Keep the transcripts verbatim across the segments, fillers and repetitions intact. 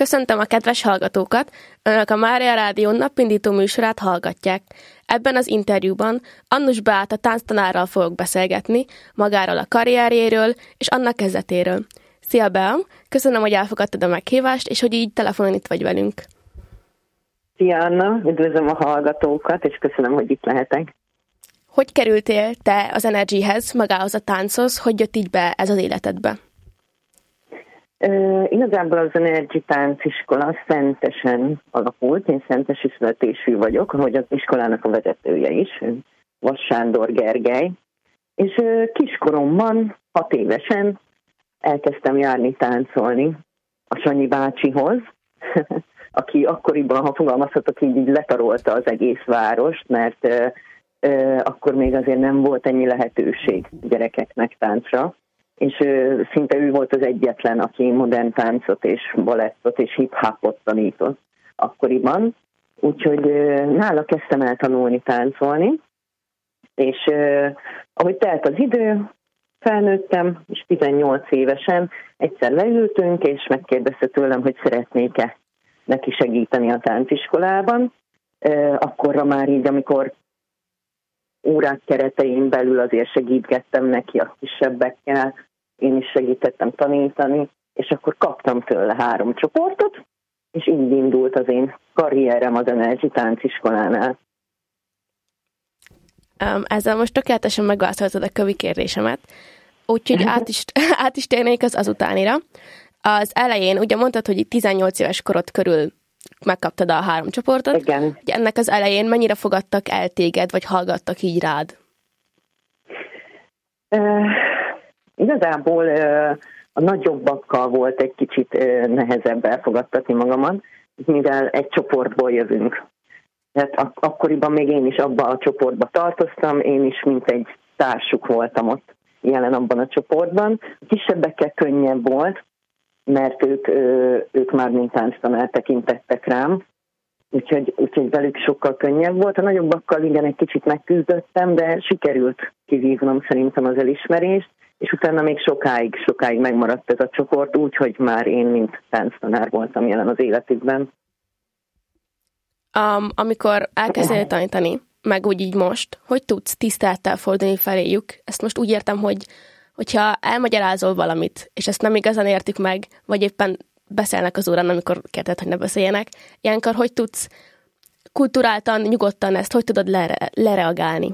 Köszöntöm a kedves hallgatókat! Önök a Mária Rádió napindító műsorát hallgatják. Ebben az interjúban Annus Beáta tánctanárral fogok beszélgetni, magáról a karrierjéről és annak kezdetéről. Szia, Bea! Köszönöm, hogy elfogadtad a meghívást, és hogy így telefonon itt vagy velünk. Szia, Anna! Üdvözlöm a hallgatókat, és köszönöm, hogy itt lehetek. Hogy kerültél te az Energyhez, magához a tánchoz? Hogy jött így be ez az életedbe? Uh, igazából az Energy tánciskola Szentesen alakult. Én szentesi születésű vagyok, ahogy az iskolának a vezetője is, Vas Sándor Gergely. És uh, kiskoromban, hat évesen elkezdtem járni táncolni a Sanyi bácsihoz, aki akkoriban, ha fogalmazhatok így, így letarolta az egész várost, mert uh, uh, akkor még azért nem volt ennyi lehetőség gyerekeknek táncra. És uh, szinte ő volt az egyetlen, aki modern táncot és balettot és hip-hopot tanított akkoriban. Úgyhogy uh, nála kezdtem el tanulni táncolni, és uh, ahogy telt az idő, felnőttem, és tizennyolc évesen egyszer leültünk, és megkérdezte tőlem, hogy szeretnék-e neki segíteni a tánciskolában. Uh, akkorra már így, amikor órák keretein belül azért segítgettem neki a kisebbekkel, én is segítettem tanítani, és akkor kaptam tőle három csoportot, és így indult az én karrierem az Energy tánciskolánál. Um, ezzel most tökéletesen megválaszoltad a kövi kérdésemet, úgyhogy át is, át is térnék az azutánira. Az elején, ugye mondtad, hogy tizennyolc éves korod körül megkaptad a három csoportot. Igen. Ugye ennek az elején mennyire fogadtak el téged, vagy hallgattak így rád? Uh, igazából uh, a nagyobbakkal volt egy kicsit uh, nehezebb elfogadtatni magamat, mivel egy csoportból jövünk. Tehát ak- akkoriban még én is abban a csoportba tartoztam, én is mint egy társuk voltam ott jelen abban a csoportban. A kisebbekkel könnyebb volt, mert ők, ők már mint tánctanár tekintettek rám, úgyhogy, úgyhogy velük sokkal könnyebb volt. A nagyobbakkal igen, egy kicsit megküzdöttem, de sikerült kivívnom szerintem az elismerést, és utána még sokáig, sokáig megmaradt ez a csoport, úgyhogy már én, mint tánctanár voltam jelen az életükben. Um, amikor elkezdtél tanítani, meg úgy így most, hogy tudsz tisztelettel fordulni feléjük? Ezt most úgy értem, hogy hogyha elmagyarázol valamit, és ezt nem igazán értik meg, vagy éppen beszélnek az órán, amikor kérdezed, hogy ne beszéljenek, ilyenkor hogy tudsz kulturáltan, nyugodtan ezt, hogy tudod lere- lereagálni?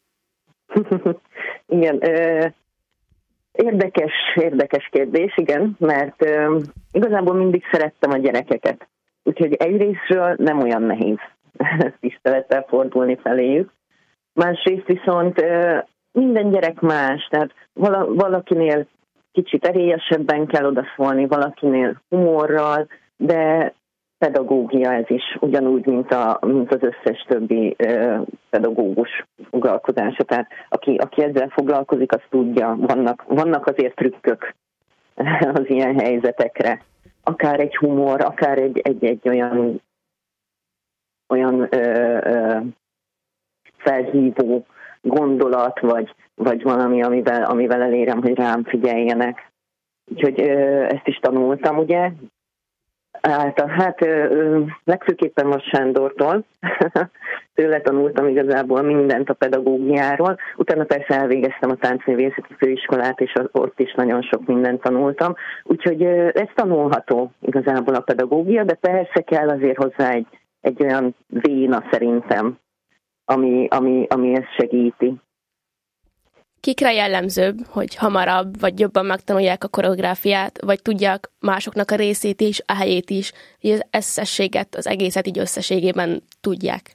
Igen, érdekes, érdekes kérdés, igen, mert igazából mindig szerettem a gyerekeket. Úgyhogy egyrésztről nem olyan nehéz tisztelettel fordulni feléjük. Másrészt viszont minden gyerek más, tehát valakinél kicsit erélyesebben kell odaszólni, valakinél humorral, de pedagógia ez is, ugyanúgy, mint, a, mint az összes többi ö, pedagógus foglalkozása. Tehát aki, aki ezzel foglalkozik, az tudja, vannak, vannak azért trükkök az ilyen helyzetekre. Akár egy humor, akár egy, egy, egy olyan, olyan ö, ö, felhívó gondolat, vagy, vagy valami, amivel, amivel elérem, hogy rám figyeljenek. Úgyhogy ö, ezt is tanultam, ugye. Hát, hát ö, legfőképpen Vas Sándortól. Tőle tanultam igazából mindent a pedagógiáról. Utána persze elvégeztem a táncművészeti főiskolát, és ott is nagyon sok mindent tanultam. Úgyhogy ö, ez tanulható igazából a pedagógia, de persze kell azért hozzá egy, egy olyan véna szerintem, ami, ami, ami ezt segíti. Kikre jellemzőbb, hogy hamarabb vagy jobban megtanulják a koreográfiát, vagy tudják másoknak a részét is, a helyét is, hogy az összességet, az egészet így összességében tudják?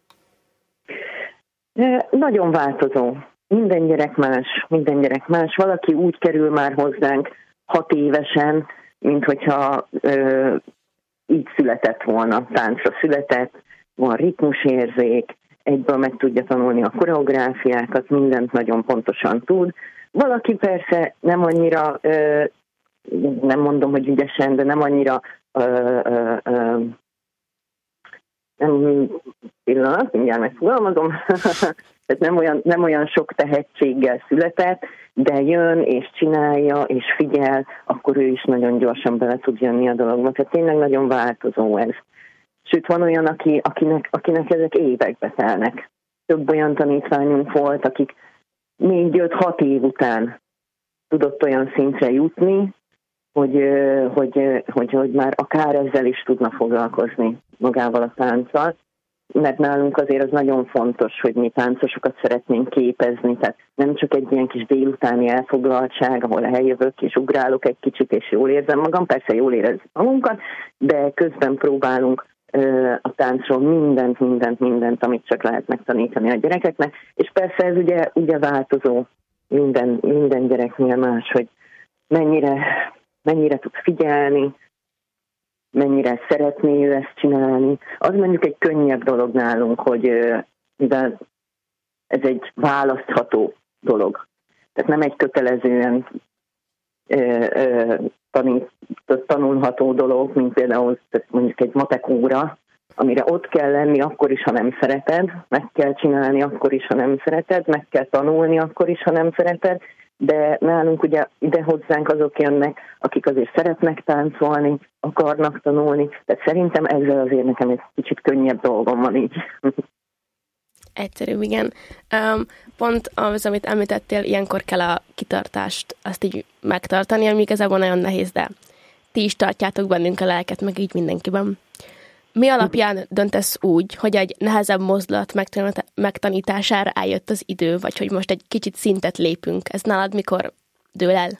Nagyon változó. Minden gyerek más, minden gyerek más. Valaki úgy kerül már hozzánk hat évesen, mint hogyha ö, így született volna, táncra született, van ritmusérzék, egyből meg tudja tanulni a koreográfiákat, mindent nagyon pontosan tud. Valaki persze nem annyira, ö, nem mondom, hogy ügyesen, de nem annyira ö, ö, ö, nem pillanat, mindjárt megfogalmazom. Tehát nem olyan, nem olyan sok tehetséggel született, de jön és csinálja és figyel, akkor ő is nagyon gyorsan bele tud jönni a dologba. Tehát tényleg nagyon változó ez. Sőt, van olyan, aki, akinek, akinek ezek évekbe telnek. Több olyan tanítványunk volt, akik négy-öt-hat év után tudott olyan szintre jutni, hogy, hogy, hogy, hogy már akár ezzel is tudna foglalkozni magával a tánccal. Mert nálunk azért az nagyon fontos, hogy mi táncosokat szeretnénk képezni, tehát nem csak egy ilyen kis délutáni elfoglaltság, ahol eljövök és ugrálok egy kicsit, és jól érzem magam, persze jól érezzük magunkat, de közben próbálunk a táncról mindent, mindent, mindent, amit csak lehet megtanítani a gyerekeknek, és persze ez ugye, ugye változó minden, minden gyereknél más, hogy mennyire, mennyire tud figyelni, mennyire szeretné ő ezt csinálni. Az mondjuk egy könnyebb dolog nálunk, hogy mivel ez egy választható dolog. Tehát nem egy kötelezően ö, ö, tanít, tanulható dolog, mint például mondjuk egy matek óra, amire ott kell lenni akkor is, ha nem szereted, meg kell csinálni akkor is, ha nem szereted, meg kell tanulni akkor is, ha nem szereted, de nálunk ugye ide hozzánk azok jönnek, akik azért szeretnek táncolni, akarnak tanulni, tehát szerintem ezzel azért nekem egy kicsit könnyebb dolgom van így. Egyszerű, igen. Um, pont az, amit említettél, ilyenkor kell a kitartást azt így megtartani, ami igazából nagyon nehéz, de ti is tartjátok bennünk a lelket, meg így mindenkiben. Mi alapján döntesz úgy, hogy egy nehezebb mozdulat megtanítására eljött az idő, vagy hogy most egy kicsit szintet lépünk? Ez nálad mikor dől el?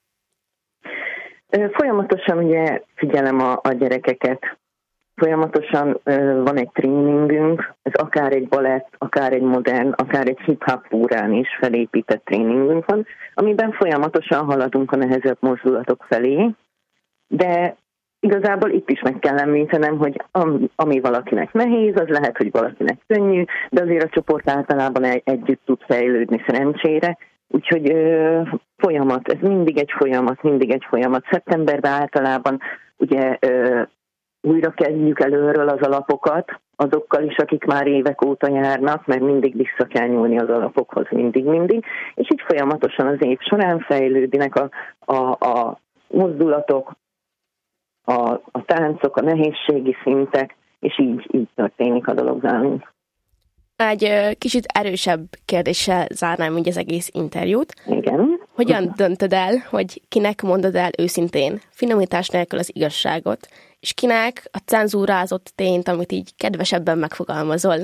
Folyamatosan ugye figyelem a, a gyerekeket. Folyamatosan uh, van egy tréningünk, ez akár egy balett, akár egy modern, akár egy hip-hop órán is felépített tréningünk van, amiben folyamatosan haladunk a nehezebb mozdulatok felé, de igazából itt is meg kell említenem, hogy ami, ami valakinek nehéz, az lehet, hogy valakinek könnyű, de azért a csoport általában egy, együtt tud fejlődni szerencsére, úgyhogy ö, folyamat, ez mindig egy folyamat, mindig egy folyamat. Szeptemberben általában ugye ö, újra kezdjük előről az alapokat, azokkal is, akik már évek óta járnak, mert mindig vissza kell nyúlni az alapokhoz, mindig-mindig, és így folyamatosan az év során fejlődnek a, a, a mozdulatok, a, a táncok, a nehézségi szintek, és így, így történik a dolog nálunk. Egy kicsit erősebb kérdéssel zárnám így az egész interjút. Igen. Hogyan döntöd el, hogy kinek mondod el őszintén, finomítás nélkül az igazságot, és kinek a cenzúrázott tényt, amit így kedvesebben megfogalmazol?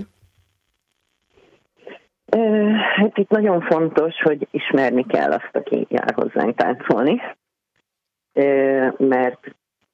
Hát itt nagyon fontos, hogy ismerni kell azt, aki jár hozzánk táncolni, mert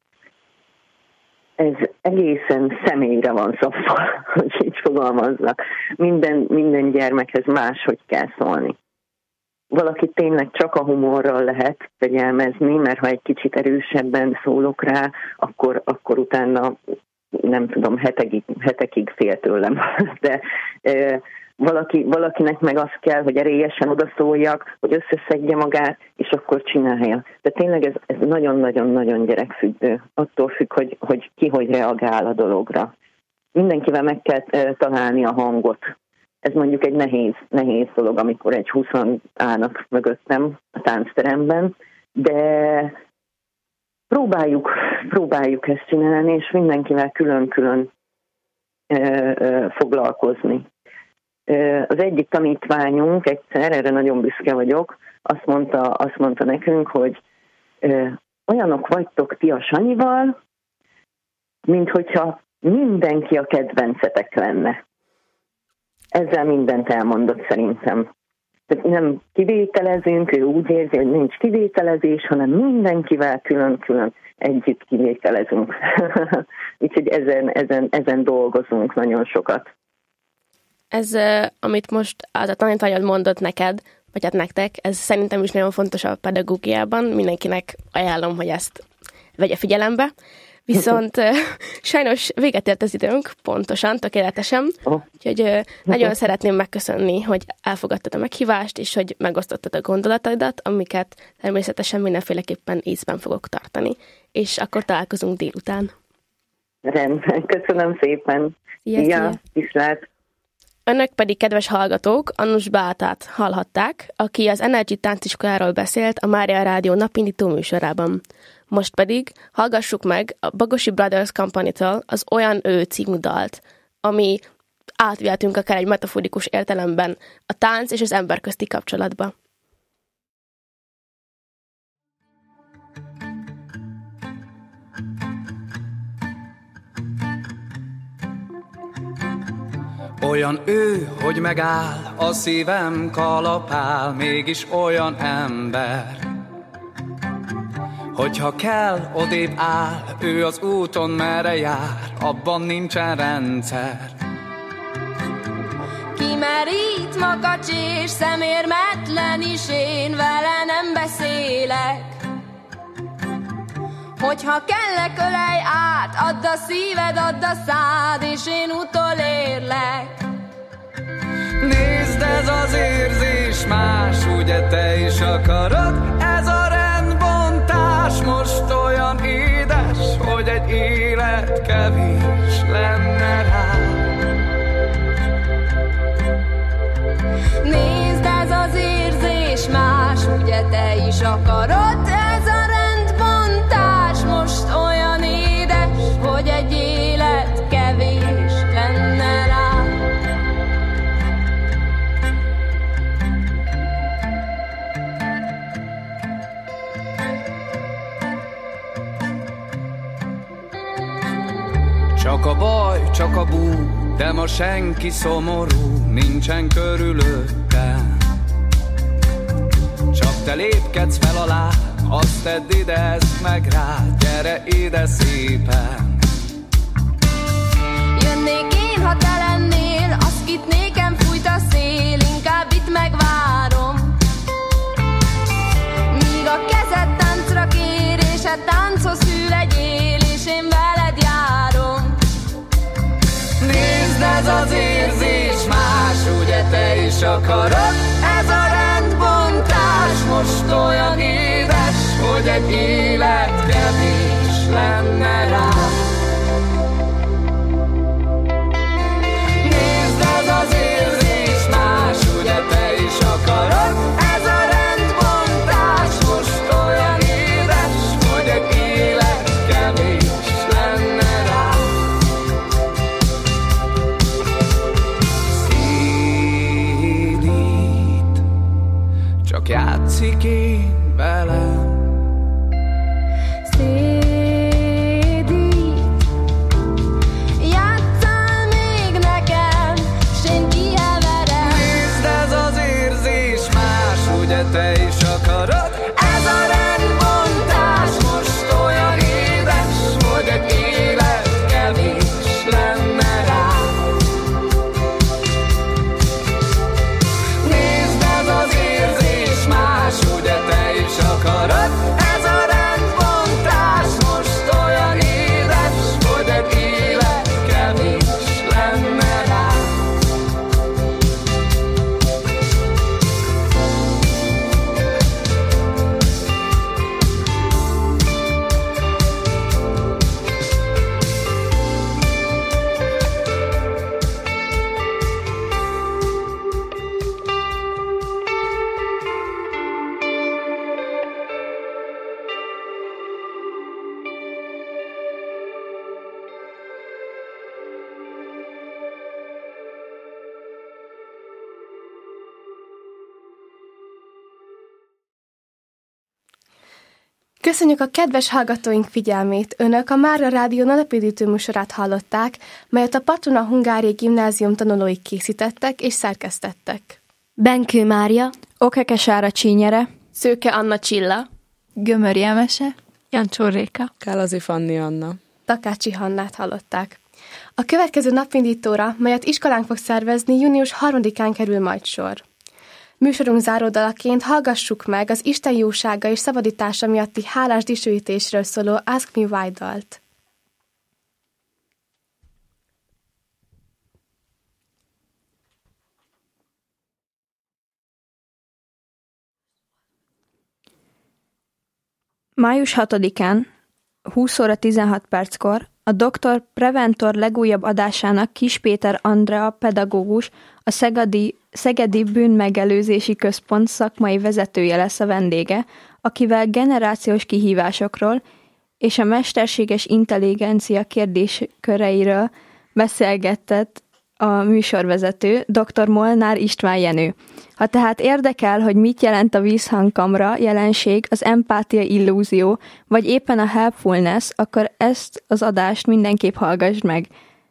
ez egészen személyre van szabva, hogy így fogalmazzak. Minden, minden gyermekhez máshogy kell szólni. Valaki tényleg csak a humorral lehet fegyelmezni, mert ha egy kicsit erősebben szólok rá, akkor, akkor utána nem tudom, hetekig, hetekig fél tőlem. De e, valaki, valakinek meg az kell, hogy erélyesen odaszóljak, hogy összeszedje magát, és akkor csinálja. De tényleg ez, ez nagyon-nagyon-nagyon gyerekfüggő. Attól függ, hogy, hogy ki hogy reagál a dologra. Mindenkivel meg kell e, találni a hangot. Ez mondjuk egy nehéz, nehéz dolog, amikor egy húszan állnak mögöttem a táncteremben, de próbáljuk, próbáljuk ezt csinálni, és mindenkivel külön-külön ö, ö, foglalkozni. Ö, az egyik tanítványunk egyszer, erre nagyon büszke vagyok, azt mondta, azt mondta nekünk, hogy ö, olyanok vagytok ti a Sanyival, mint hogyha mindenki a kedvencetek lenne. Ezzel mindent elmondott szerintem. Nem kivételezünk, ő úgy érzi, hogy nincs kivételezés, hanem mindenkivel külön-külön együtt kivételezünk. Úgyhogy ezen, ezen, ezen dolgozunk nagyon sokat. Ez, amit most az a tanítványod mondott neked, vagy hát nektek, ez szerintem is nagyon fontos a pedagógiában. Mindenkinek ajánlom, hogy ezt vegye figyelembe. Viszont sajnos véget ért az időnk, pontosan, tökéletesen. Úgyhogy nagyon szeretném megköszönni, hogy elfogadtad a meghívást, és hogy megosztottad a gondolataidat, amiket természetesen mindenféleképpen észben fogok tartani. És akkor találkozunk délután. Rendben, köszönöm szépen. Szia, ja, viszlát. Önök pedig, kedves hallgatók, Annus Beátát hallhatták, aki az Energy tánciskoláról beszélt a Mária Rádió napindító műsorában. Most pedig hallgassuk meg a Bagosi Brothers Company-től az Olyan ő című dalt, ami átvihetünk akár egy metaforikus értelemben a tánc és az ember közti kapcsolatba. Olyan ő, hogy megáll, a szívem kalapál, mégis olyan ember. Hogyha kell, odébb áll, ő az úton merre jár, abban nincsen rendszer. Kimerít makacs és szemérmetlen is, én vele nem beszélek. Hogyha kellek, ölej át, add a szíved, add a szád, és én utolérlek. Nézd, ez az érzés más, ugye te is akarod? Ez a rendbontás most olyan édes, hogy egy élet kevés lenne rá. Nézd, ez az érzés más, ugye te is akarod? Ez a rendbontás most olyan édes, hogy egy élet kevés lenne rá. Csak a baj, csak a bú, de ma senki szomorú, nincsen körülöttem. Csak te lépkedsz fel alá, azt tedd ide, ezt meg rá, gyere ide szépen. Jönnék én, ha te lennél, azt kit nékem fújt a szél, inkább itt megvárom. Míg a kezed táncra kér, és a tánchoz hű legyél, és én veled járom. Nézd, ez az érzés más, ugye te is akarod? Ez a rendbontás most olyan édes, hogy egy élet kevés lenne rá. Nézd, ez az érzés más, ugye te is akarod? Ez a rendbontás most olyan édes, hogy egy élet kevés lenne rá. Szédít, csak játszik én velem. Te is akarod? Ez a rendbontás most olyan édes, hogy egy élet kevés lenne rá. Nézd, ez az érzés más, ugye te is akarod? Ez a rendbontás most olyan édes, hogy egy élet kevés lenne rá. Köszönjük a kedves hallgatóink figyelmét! Önök a Mária Rádió napidítő műsorát hallották, melyet a Patrona Hungáriai Gimnázium tanulói készítettek és szerkesztettek. Benkő Mária, Okeke Sára Csínyere, Szőke Anna Csilla, Gömör Jelmese, Jancsó Réka, Kálazi Fanni Anna, Takácsi Hannát hallották. A következő napindítóra, melyet iskolánk fog szervezni, június harmadikán kerül majd sor. Műsorunk záródalaként hallgassuk meg az Isten jósága és szabadítása miatti hálás dicsőítésről szóló Ask Me Why dalt. május hatodikán, húsz óra tizenhat perckor A doktor Preventor legújabb adásának Kis Péter Andrea pedagógus, a Szegedi, Szegedi Bűnmegelőzési Központ szakmai vezetője lesz a vendége, akivel generációs kihívásokról és a mesterséges intelligencia kérdésköreiről beszélgetett a műsorvezető, dr. Molnár István Jenő. Ha tehát érdekel, hogy mit jelent a vízhangkamra jelenség, az empátia illúzió, vagy éppen a helpfulness, akkor ezt az adást mindenképp hallgassd meg.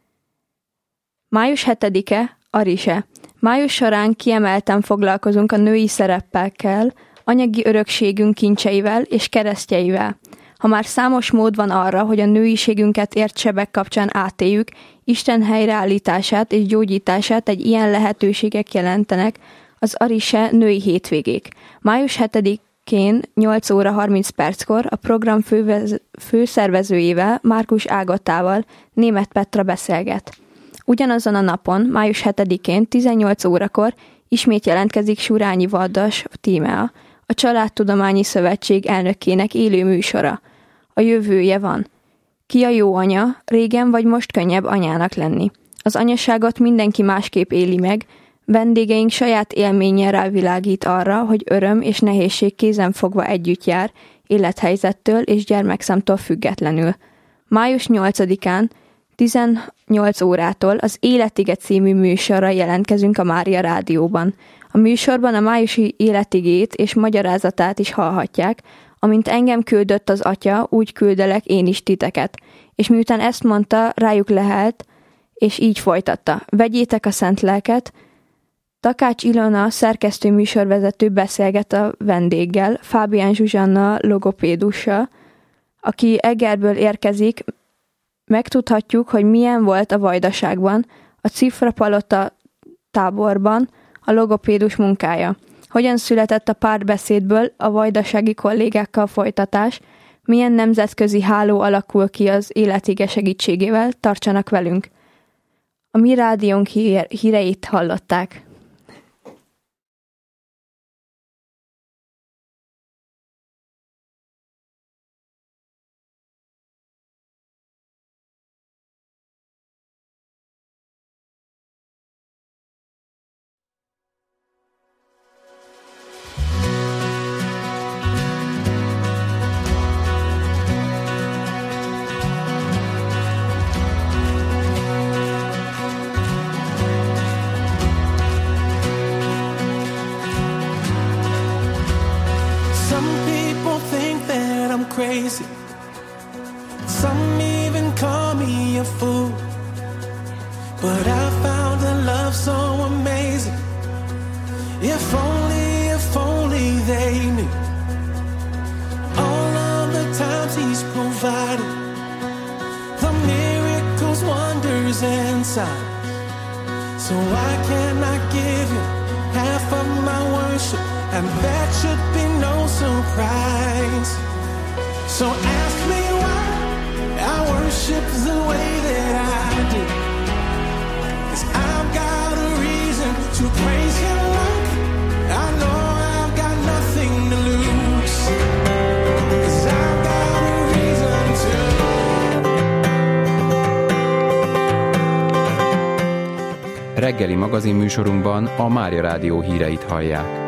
május hetedike, Arise. Május során kiemelten foglalkozunk a női szerepekkel, anyagi örökségünk kincseivel és keresztjeivel. Ha már számos mód van arra, hogy a nőiségünket ért sebek kapcsán átéljük, Isten helyreállítását és gyógyítását egy ilyen lehetőségek jelentenek az Arise női hétvégék. május hetedikén nyolc óra harminc perckor a program fővez- főszervezőjével, Márkus Ágotával Németh Petra beszélget. Ugyanazon a napon, május hetedikén tizennyolc órakor ismét jelentkezik Surányi Vaddas Tímea, a Családtudományi Szövetség elnökének élő műsora. A jövője van. Ki a jó anya, régen vagy most könnyebb anyának lenni. Az anyaságot mindenki másképp éli meg, vendégeink saját élménnyel rávilágít arra, hogy öröm és nehézség kézenfogva együtt jár, élethelyzettől és gyermekszámtól függetlenül. május nyolcadikán tizennyolc órától az Életige című műsorra jelentkezünk a Mária Rádióban. A műsorban a májusi életigét és magyarázatát is hallhatják, amint engem küldött az Atya, úgy küldelek én is titeket. És miután ezt mondta, rájuk lehelt, és így folytatta. Vegyétek a szent lelket. Takács Ilona, szerkesztő műsorvezető beszélget a vendéggel, Fábián Zsuzsanna logopédussal, aki Egerből érkezik. Megtudhatjuk, hogy milyen volt a Vajdaságban, a Cifra Palota táborban a logopédus munkája. Hogyan született a párbeszédből a vajdasági kollégákkal folytatás, milyen nemzetközi háló alakul ki az Életige segítségével, tartsanak velünk. A mi rádiónk hír, híreit hallották. Crazy. Some even call me a fool, but I found a love so amazing. If only, if only they knew all of the times He's provided, the miracles, wonders, and signs. So why can't I give Him half of my worship, and that should be no surprise. So ask me why I worship the way that I do, 'cause I've got a reason to praise Him like I know I've got nothing to lose, 'cause I've got a reason to. Reggeli magazinműsorunkban a Mária Rádió híreit hallják.